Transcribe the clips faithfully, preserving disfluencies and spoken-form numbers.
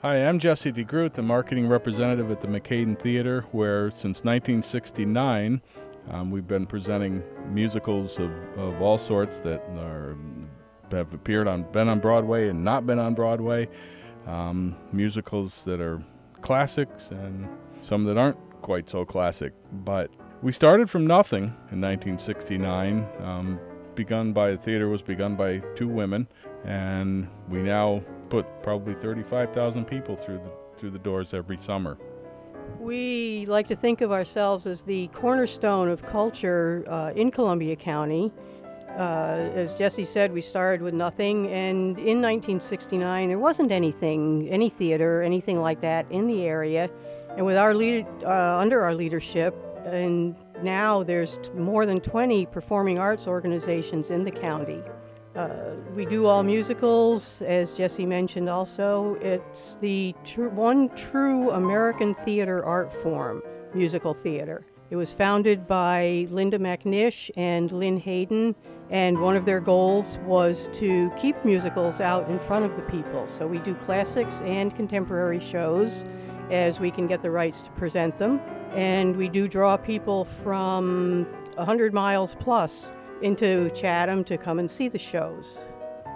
Hi, I'm Jesse DeGroot, the marketing representative at the McHayden Theater, where since nineteen sixty-nine um, we've been presenting musicals of, of all sorts that are, have appeared on, been on Broadway and not been on Broadway, um, musicals that are classics and some that aren't quite so classic. But we started from nothing in nineteen sixty-nine. Um, begun by the theater was begun by two women, and we now put probably thirty-five thousand people through the through the doors every summer. We like to think of ourselves as the cornerstone of culture uh, in Columbia County. Uh, as Jesse said, we started with nothing, and in nineteen sixty-nine there wasn't anything, any theater, anything like that in the area. And with our lead, uh, under our leadership, and now there's more than twenty performing arts organizations in the county. Uh, we do all musicals, as Jesse mentioned also. It's the tr- one true American theater art form, musical theater. It was founded by Linda McNish and Lynn Hayden, and one of their goals was to keep musicals out in front of the people. So we do classics and contemporary shows as we can get the rights to present them. And we do draw people from one hundred miles plus into Chatham to come and see the shows.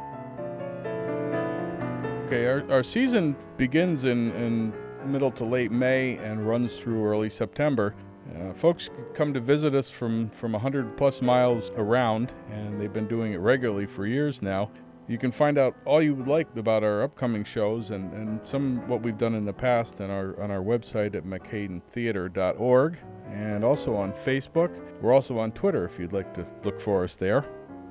Okay, our, our season begins in, in middle to late May and runs through early September. Uh, folks come to visit us from, from one hundred plus miles around, and they've been doing it regularly for years now. You can find out all you would like about our upcoming shows and, and some what we've done in the past on our on our website at mchayden theater dot org, and also on Facebook. We're also on Twitter if you'd like to look for us there.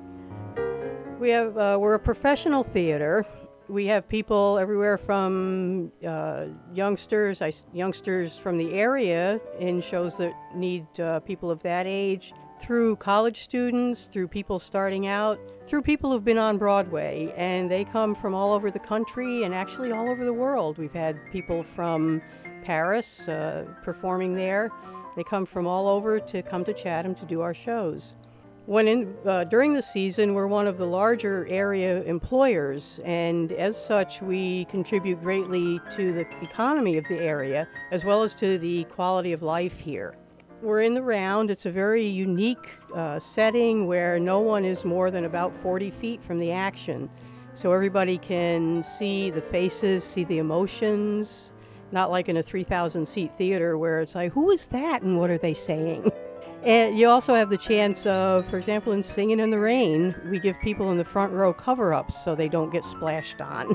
We have uh, we're a professional theater. We have people everywhere from uh, youngsters, I, youngsters from the area in shows that need uh, people of that age, through college students, through people starting out, through people who've been on Broadway, and they come from all over the country and actually all over the world. We've had people from Paris uh, performing there. They come from all over to come to Chatham to do our shows. When in, uh, during the season, we're one of the larger area employers, and as such, we contribute greatly to the economy of the area, as well as to the quality of life here. We're in the round. It's a very unique uh, setting where no one is more than about forty feet from the action. So everybody can see the faces, see the emotions, not like in a three thousand seat theater where it's like, who is that and what are they saying? And you also have the chance of, for example, in Singing in the Rain, we give people in the front row cover-ups so they don't get splashed on.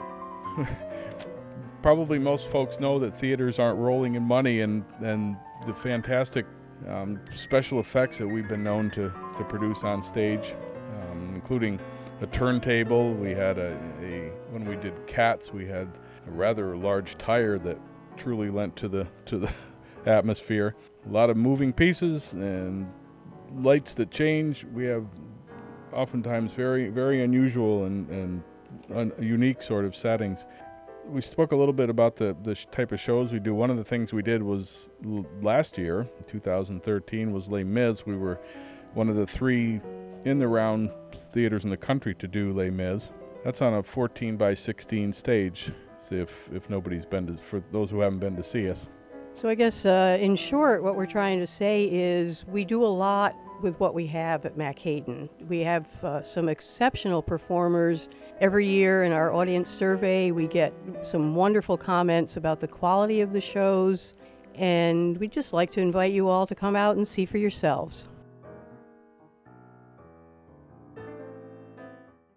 Probably most folks know that theaters aren't rolling in money, and, and the fantastic um, special effects that we've been known to, to produce on stage, um, including a turntable. We had a, a, when we did Cats, we had a rather large tire that truly lent to the to the atmosphere. A lot of moving pieces and lights that change. We have oftentimes very, very unusual and, and un- unique sort of settings. We spoke a little bit about the, the sh- type of shows we do. One of the things we did was l- last year, two thousand thirteen, was Les Mis. We were one of the three in the round theaters in the country to do Les Mis. That's on a fourteen by sixteen stage, if if nobody's been to, for those who haven't been to see us. So I guess uh, in short, what we're trying to say is we do a lot with what we have at McHayden. We have uh, some exceptional performers. Every year in our audience survey, we get some wonderful comments about the quality of the shows, and we'd just like to invite you all to come out and see for yourselves.